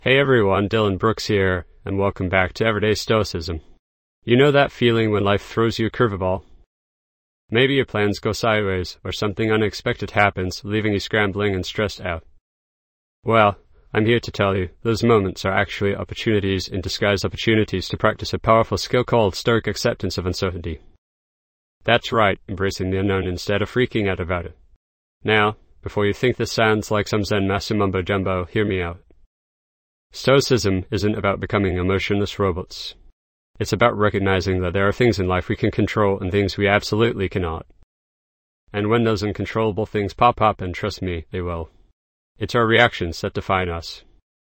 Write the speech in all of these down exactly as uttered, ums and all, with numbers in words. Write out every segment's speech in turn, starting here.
Hey everyone, Dylan Brooks here, and welcome back to Everyday Stoicism. You know that feeling when life throws you a curveball? Maybe your plans go sideways, or something unexpected happens, leaving you scrambling and stressed out. Well, I'm here to tell you, those moments are actually opportunities in disguise opportunities to practice a powerful skill called Stoic acceptance of uncertainty. That's right, embracing the unknown instead of freaking out about it. Now, before you think this sounds like some Zen master mumbo jumbo, hear me out. Stoicism isn't about becoming emotionless robots. It's about recognizing that there are things in life we can control and things we absolutely cannot. And when those uncontrollable things pop up, and trust me, they will, it's our reactions that define us.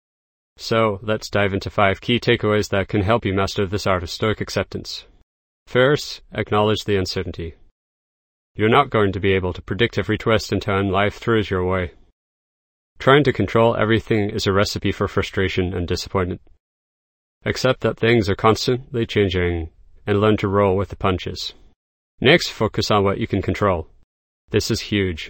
So, let's dive into five key takeaways that can help you master this art of Stoic acceptance. First, acknowledge the uncertainty. You're not going to be able to predict every twist and turn life throws your way. Trying to control everything is a recipe for frustration and disappointment. Accept that things are constantly changing and learn to roll with the punches. Next, focus on what you can control. This is huge.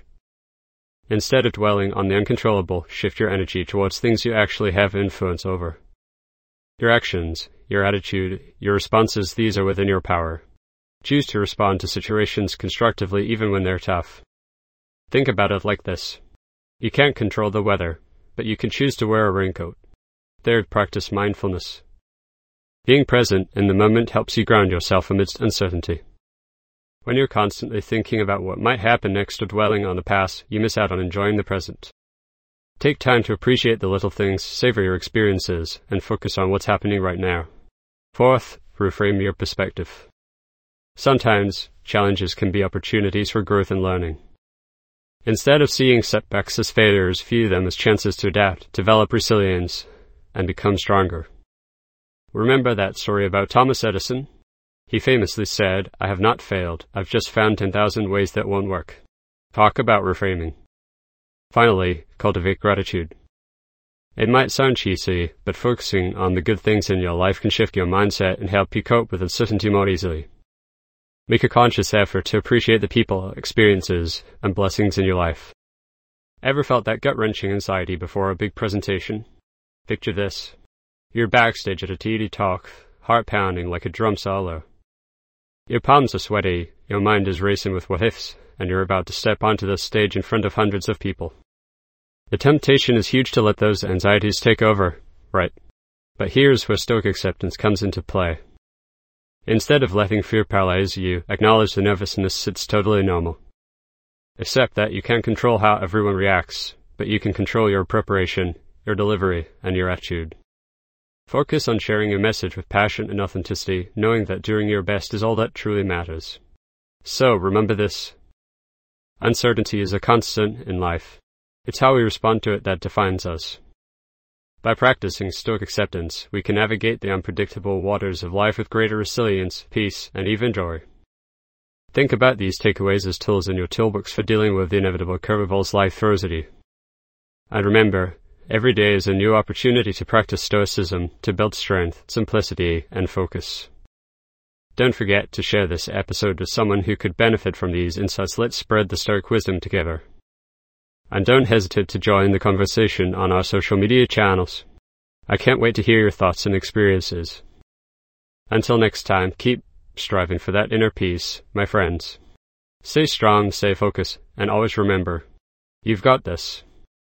Instead of dwelling on the uncontrollable, shift your energy towards things you actually have influence over. Your actions, your attitude, your responses, these are within your power. Choose to respond to situations constructively even when they're tough. Think about it like this. You can't control the weather, but you can choose to wear a raincoat. Third, practice mindfulness. Being present in the moment helps you ground yourself amidst uncertainty. When you're constantly thinking about what might happen next or dwelling on the past, you miss out on enjoying the present. Take time to appreciate the little things, savor your experiences, and focus on what's happening right now. Fourth, reframe your perspective. Sometimes, challenges can be opportunities for growth and learning. Instead of seeing setbacks as failures, view them as chances to adapt, develop resilience, and become stronger. Remember that story about Thomas Edison? He famously said, "I have not failed, I've just found ten thousand ways that won't work." Talk about reframing. Finally, cultivate gratitude. It might sound cheesy, but focusing on the good things in your life can shift your mindset and help you cope with uncertainty more easily. Make a conscious effort to appreciate the people, experiences, and blessings in your life. Ever felt that gut-wrenching anxiety before a big presentation? Picture this. You're backstage at a T D talk, heart pounding like a drum solo. Your palms are sweaty, your mind is racing with what-ifs, and you're about to step onto the stage in front of hundreds of people. The temptation is huge to let those anxieties take over, right? But here's where Stoic acceptance comes into play. Instead of letting fear paralyze you, acknowledge the nervousness, it's totally normal. Accept that you can't control how everyone reacts, but you can control your preparation, your delivery, and your attitude. Focus on sharing your message with passion and authenticity, knowing that doing your best is all that truly matters. So, remember this. Uncertainty is a constant in life. It's how we respond to it that defines us. By practicing Stoic acceptance, we can navigate the unpredictable waters of life with greater resilience, peace, and even joy. Think about these takeaways as tools in your toolbox for dealing with the inevitable curveballs life throws at you. And remember, every day is a new opportunity to practice Stoicism, to build strength, simplicity, and focus. Don't forget to share this episode with someone who could benefit from these insights. Let's spread the Stoic wisdom together. And don't hesitate to join the conversation on our social media channels. I can't wait to hear your thoughts and experiences. Until next time, keep striving for that inner peace, my friends. Stay strong, stay focused, and always remember, you've got this.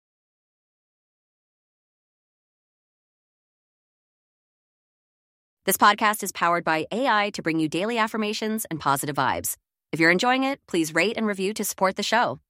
This podcast is powered by A I to bring you daily affirmations and positive vibes. If you're enjoying it, please rate and review to support the show.